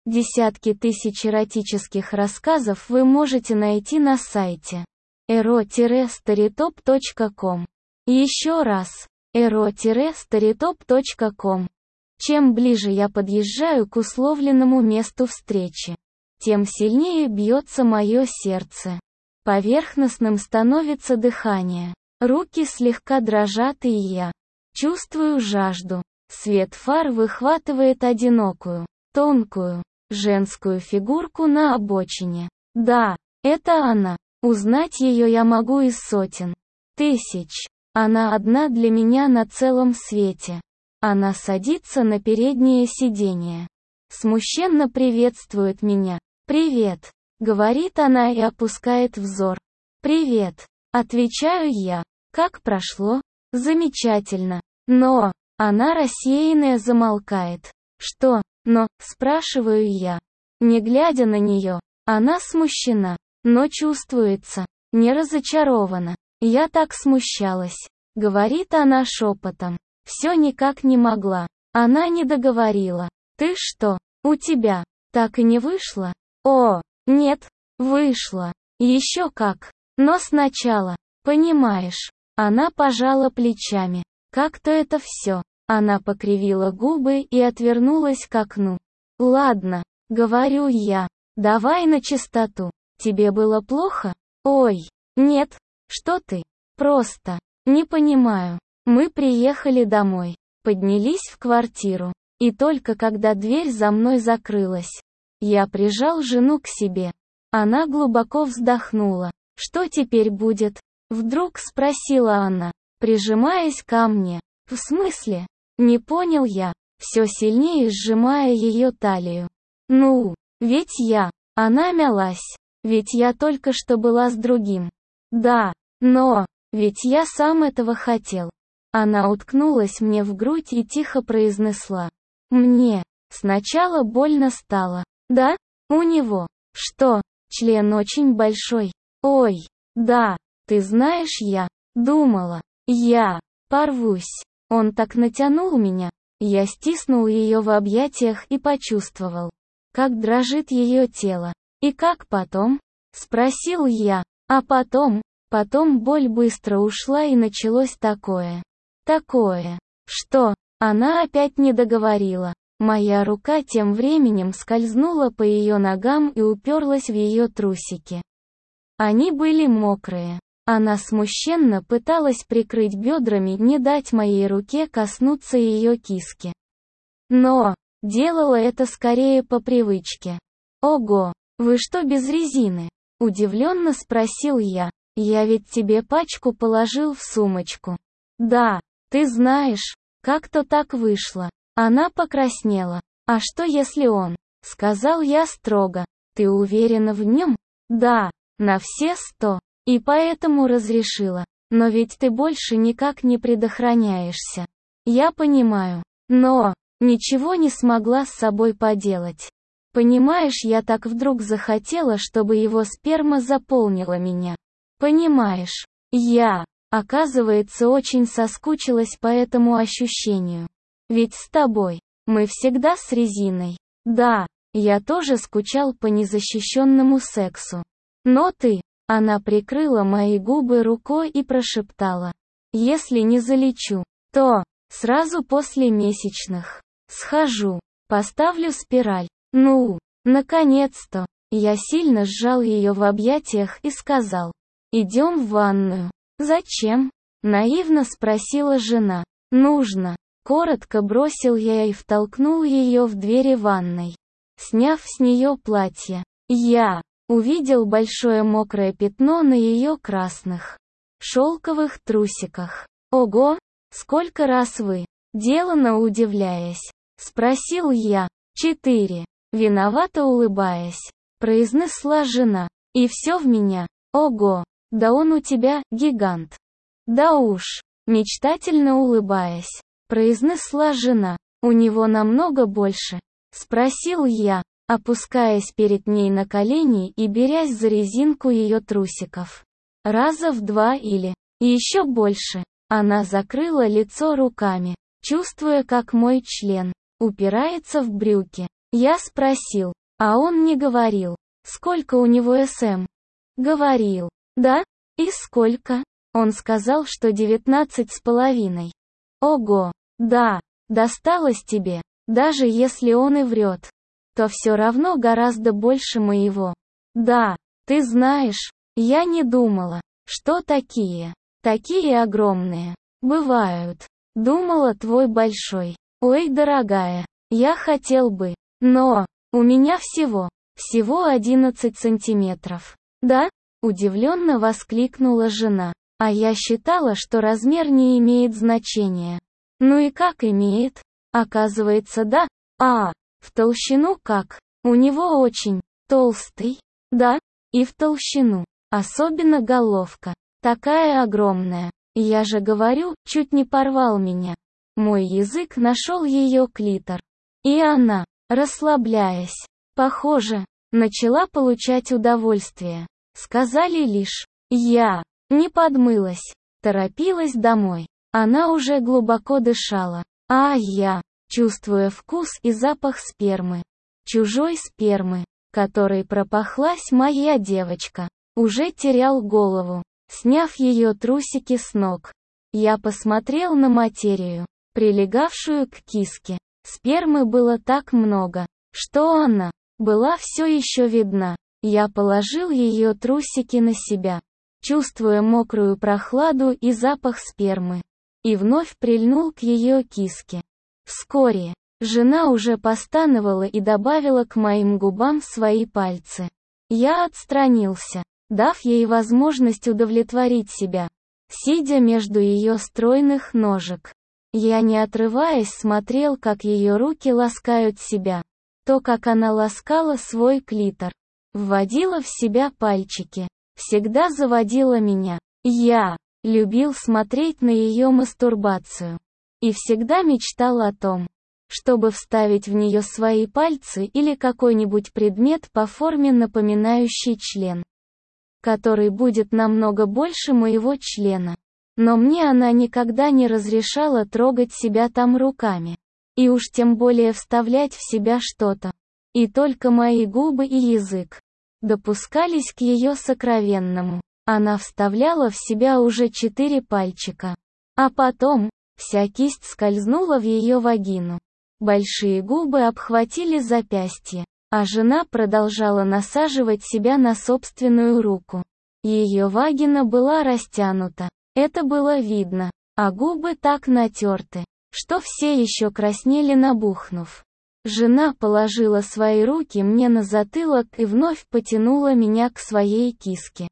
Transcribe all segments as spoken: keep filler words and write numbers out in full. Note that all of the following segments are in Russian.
Десятки тысяч эротических рассказов вы можете найти на сайте эро старитоп точка ком. Еще раз, эро старитоп точка ком. Чем ближе я подъезжаю к условленному месту встречи, тем сильнее бьется мое сердце. Поверхностным становится дыхание. Руки слегка дрожат, и я чувствую жажду. Свет фар выхватывает одинокую, тонкую, женскую фигурку на обочине. Да, это она. Узнать ее я могу из сотен тысяч. Она одна для меня на целом свете. Она садится на переднее сиденье. Смущенно приветствует меня. «Привет», — говорит она и опускает взор. «Привет», — отвечаю я. «Как прошло?» «Замечательно». Но, она рассеянная замолкает. «Что?» «Но», — спрашиваю я. Не глядя на нее, она смущена, но чувствуется, не разочарована. «Я так смущалась», — говорит она шепотом. «Все никак не могла». Она не договорила. «Ты что, у тебя так и не вышло?» «О, нет, вышло. Еще как. Но сначала, понимаешь». Она пожала плечами. «Как-то это все». Она покривила губы и отвернулась к окну. «Ладно», — говорю я. «Давай на чистоту. Тебе было плохо?» «Ой, нет. Что ты? Просто. Не понимаю». Мы приехали домой. Поднялись в квартиру. И только когда дверь за мной закрылась, я прижал жену к себе. Она глубоко вздохнула. «Что теперь будет?» Вдруг спросила она, прижимаясь ко мне. «В смысле?» Не понял я, все сильнее сжимая ее талию. «Ну, ведь я...» Она мялась. «Ведь я только что была с другим». «Да, но... Ведь я сам этого хотел». Она уткнулась мне в грудь и тихо произнесла. «Мне сначала больно стало». «Да? У него. Что? Член очень большой?» «Ой, да. Ты знаешь, я думала, я порвусь». Он так натянул меня. Я стиснул ее в объятиях и почувствовал, как дрожит ее тело. «И как потом?» — спросил я. А потом, потом боль быстро ушла и началось такое. Такое. Что? Она опять не договорила. Моя рука тем временем скользнула по ее ногам и уперлась в ее трусики. Они были мокрые. Она смущенно пыталась прикрыть бедрами, не дать моей руке коснуться ее киски. Но делала это скорее по привычке. «Ого, вы что, без резины?» — удивленно спросил я. «Я ведь тебе пачку положил в сумочку». «Да, ты знаешь, как-то так вышло». Она покраснела. «А что если он?» — сказал я строго. «Ты уверена в нем?» «Да, на все сто». И поэтому разрешила. «Но ведь ты больше никак не предохраняешься». «Я понимаю. Но ничего не смогла с собой поделать. Понимаешь, я так вдруг захотела, чтобы его сперма заполнила меня. Понимаешь, я, оказывается, очень соскучилась по этому ощущению. Ведь с тобой мы всегда с резиной». «Да, я тоже скучал по незащищенному сексу. Но ты...» Она прикрыла мои губы рукой и прошептала. «Если не залечу, то сразу после месячных схожу, поставлю спираль». «Ну, наконец-то!» Я сильно сжал ее в объятиях и сказал. «Идем в ванную». «Зачем?» — наивно спросила жена. «Нужно». Коротко бросил я и втолкнул ее в двери ванной. Сняв с нее платье, я увидел большое мокрое пятно на ее красных шелковых трусиках. «Ого, сколько раз вы?» Делано удивляясь, спросил я. «Четыре». Виновато улыбаясь, произнесла жена. «И все в меня? Ого, да он у тебя гигант». «Да уж», мечтательно улыбаясь, произнесла жена. «У него намного больше?» Спросил я, опускаясь перед ней на колени и берясь за резинку ее трусиков. «Раза в два или еще больше». Она закрыла лицо руками, чувствуя, как мой член упирается в брюки. Я спросил, а он не говорил, сколько у него эс эм. Говорил, да? И сколько? Он сказал, что девятнадцать с половиной. Ого, да, досталось тебе, даже если он и врет, то все равно гораздо больше моего. Да, ты знаешь, я не думала, что такие, такие огромные, бывают. Думала, твой большой. Ой, дорогая, я хотел бы, но, у меня всего, всего одиннадцать сантиметров. Да? Удивленно воскликнула жена. А я считала, что размер не имеет значения. Ну и как имеет? Оказывается, да. А, в толщину как? У него очень толстый. Да, и в толщину. Особенно головка. Такая огромная. Я же говорю, чуть не порвал меня. Мой язык нашел ее клитор. И она, расслабляясь, похоже, начала получать удовольствие. Сказали лишь, я не подмылась, торопилась домой. Она уже глубоко дышала. А я, чувствуя вкус и запах спермы, чужой спермы, которой пропахлась моя девочка, уже терял голову, сняв ее трусики с ног. Я посмотрел на материю, прилегавшую к киске. Спермы было так много, что она была все еще видна. Я положил ее трусики на себя, чувствуя мокрую прохладу и запах спермы, и вновь прильнул к ее киске. Вскоре, жена уже постановала и добавила к моим губам свои пальцы. Я отстранился, дав ей возможность удовлетворить себя, сидя между ее стройных ножек. Я, не отрываясь, смотрел, как ее руки ласкают себя, то, как она ласкала свой клитор, вводила в себя пальчики, всегда заводила меня. Я любил смотреть на ее мастурбацию. И всегда мечтал о том, чтобы вставить в нее свои пальцы или какой-нибудь предмет по форме, напоминающий член, который будет намного больше моего члена. Но мне она никогда не разрешала трогать себя там руками. И уж тем более вставлять в себя что-то. И только мои губы и язык допускались к ее сокровенному. Она вставляла в себя уже четыре пальчика. А потом, вся кисть скользнула в ее вагину. Большие губы обхватили запястье, а жена продолжала насаживать себя на собственную руку. Ее вагина была растянута. Это было видно, а губы так натерты, что все еще краснели, набухнув. Жена положила свои руки мне на затылок и вновь потянула меня к своей киске.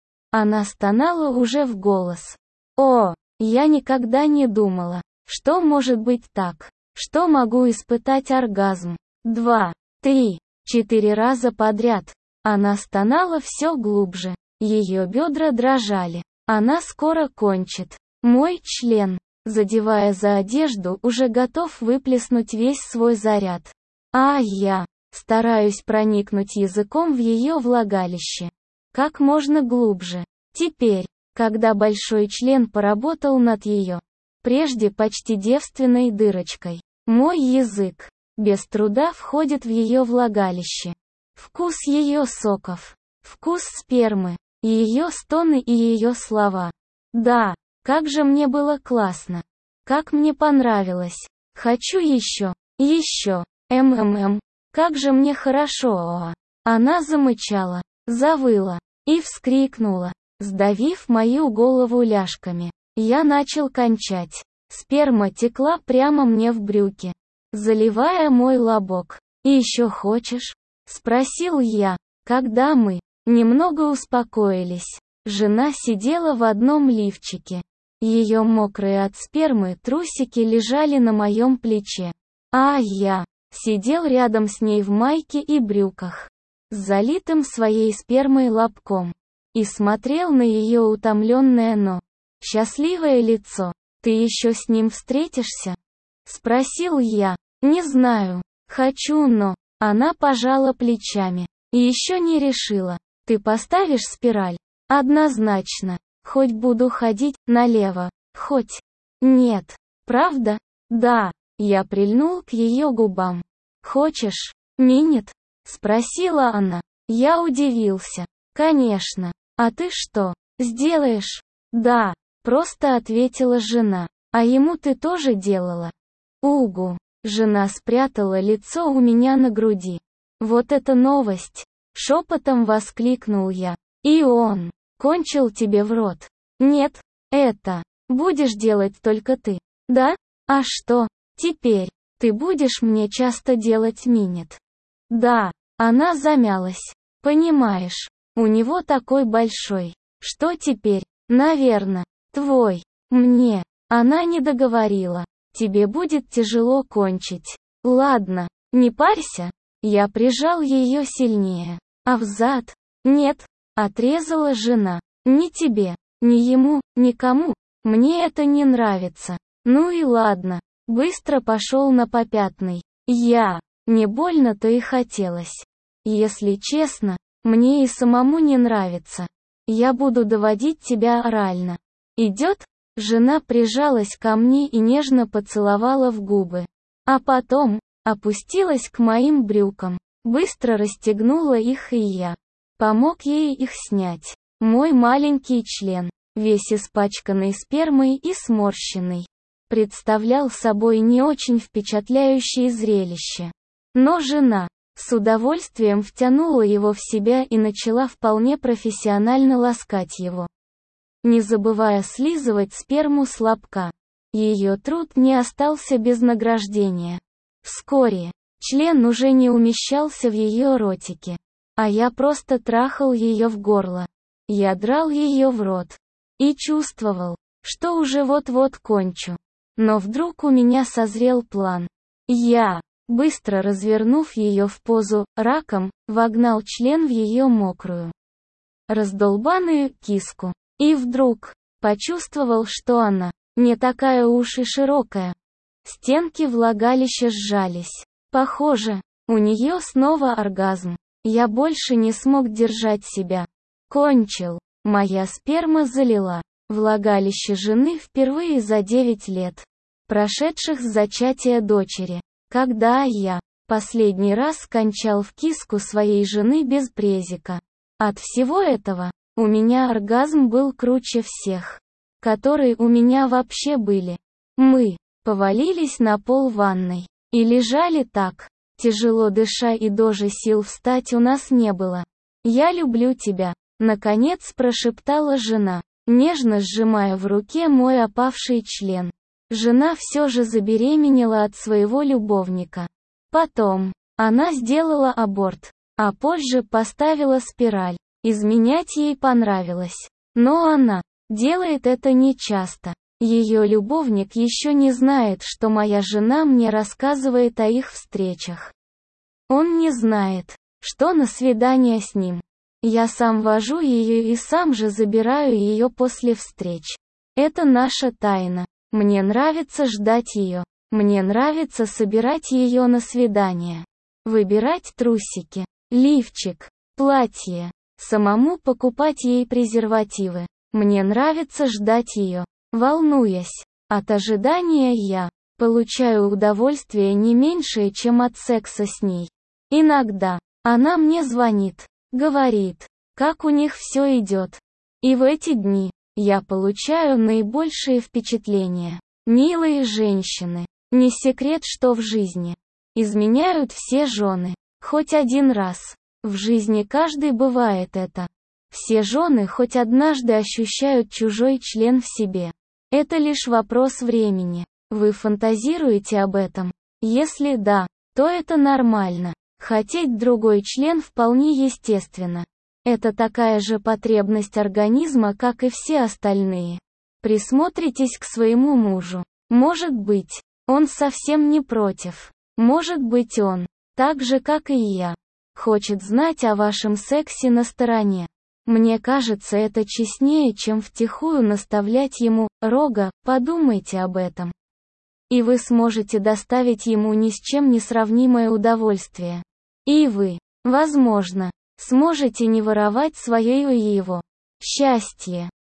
Она стонала уже в голос. О, я никогда не думала, что может быть так, что могу испытать оргазм. Два, три, четыре раза подряд. Она стонала все глубже, ее бедра дрожали. Она скоро кончит. Мой член, задевая за одежду, уже готов выплеснуть весь свой заряд. А я стараюсь проникнуть языком в ее влагалище как можно глубже. Теперь, когда большой член поработал над ее, прежде почти девственной дырочкой, мой язык без труда входит в ее влагалище. Вкус ее соков, вкус спермы, ее стоны и ее слова. Да, как же мне было классно. Как мне понравилось. Хочу еще, еще. МММ. Как же мне хорошо. О. Она замычала, завыла и вскрикнула, сдавив мою голову ляжками. Я начал кончать. Сперма текла прямо мне в брюки, заливая мой лобок. «И еще хочешь?» — спросил я, когда мы немного успокоились. Жена сидела в одном лифчике. Ее мокрые от спермы трусики лежали на моем плече. А я сидел рядом с ней в майке и брюках, с залитым своей спермой лобком, и смотрел на ее утомленное, но счастливое лицо. «Ты еще с ним встретишься?» — спросил я. «Не знаю. Хочу, но...» Она пожала плечами. «И еще не решила. Ты поставишь спираль?» «Однозначно. Хоть буду ходить налево, хоть...» «Нет. Правда?» «Да». Я прильнул к ее губам. «Хочешь?» «Минет?» — спросила она. Я удивился. «Конечно. А ты что, сделаешь?» «Да», — просто ответила жена. «А ему ты тоже делала?» «Угу». Жена спрятала лицо у меня на груди. «Вот это новость!» — шепотом воскликнул я. «И он кончил тебе в рот?» «Нет, это будешь делать только ты». «Да? А что, теперь ты будешь мне часто делать минет?» «Да». Она замялась. «Понимаешь, у него такой большой. Что теперь? Наверно, твой. Мне». Она не договорила. «Тебе будет тяжело кончить». «Ладно, не парься». Я прижал ее сильнее. «А взад?» «Нет», — отрезала жена. «Ни тебе, ни ему, никому. Мне это не нравится». «Ну и ладно». Быстро пошел на попятный. Я. Не больно-то и хотелось. Если честно, мне и самому не нравится. Я буду доводить тебя орально. Идет? Жена прижалась ко мне и нежно поцеловала в губы. А потом опустилась к моим брюкам, быстро расстегнула их, и я помог ей их снять. Мой маленький член, весь испачканный спермой и сморщенный, представлял собой не очень впечатляющее зрелище. Но жена с удовольствием втянула его в себя и начала вполне профессионально ласкать его, не забывая слизывать сперму с лобка. Ее труд не остался без награждения. Вскоре член уже не умещался в ее ротике, а я просто трахал ее в горло. Я драл ее в рот и чувствовал, что уже вот-вот кончу. Но вдруг у меня созрел план. Я, быстро развернув ее в позу раком, вогнал член в ее мокрую, раздолбанную киску. И вдруг почувствовал, что она не такая уж и широкая. Стенки влагалища сжались. Похоже, у нее снова оргазм. Я больше не смог держать себя. Кончил. Моя сперма залила влагалище жены впервые за девять лет, прошедших с зачатия дочери. Когда я последний раз кончал в киску своей жены без презика. От всего этого у меня оргазм был круче всех, которые у меня вообще были. Мы повалились на пол ванной и лежали так, тяжело дыша, и даже сил встать у нас не было. «Я люблю тебя», — наконец прошептала жена, нежно сжимая в руке мой опавший член. Жена все же забеременела от своего любовника. Потом она сделала аборт, а позже поставила спираль. Изменять ей понравилось. Но она делает это нечасто. Ее любовник еще не знает, что моя жена мне рассказывает о их встречах. Он не знает, что на свидание с ним я сам вожу ее и сам же забираю ее после встреч. Это наша тайна. Мне нравится ждать ее. Мне нравится собирать ее на свидание. Выбирать трусики, лифчик, платье. Самому покупать ей презервативы. Мне нравится ждать ее, волнуясь. От ожидания я получаю удовольствие не меньшее, чем от секса с ней. Иногда она мне звонит, говорит, как у них все идет. И в эти дни я получаю наибольшие впечатления. Милые женщины. Не секрет, что в жизни изменяют все жены. Хоть один раз. В жизни каждый бывает это. Все жены хоть однажды ощущают чужой член в себе. Это лишь вопрос времени. Вы фантазируете об этом? Если да, то это нормально. Хотеть другой член вполне естественно. Это такая же потребность организма, как и все остальные. Присмотритесь к своему мужу. Может быть, он совсем не против. Может быть, он, так же как и я, хочет знать о вашем сексе на стороне. Мне кажется, это честнее, чем втихую наставлять ему рога. Подумайте об этом. И вы сможете доставить ему ни с чем не сравнимое удовольствие. И вы, возможно, сможете не воровать свое и его счастье.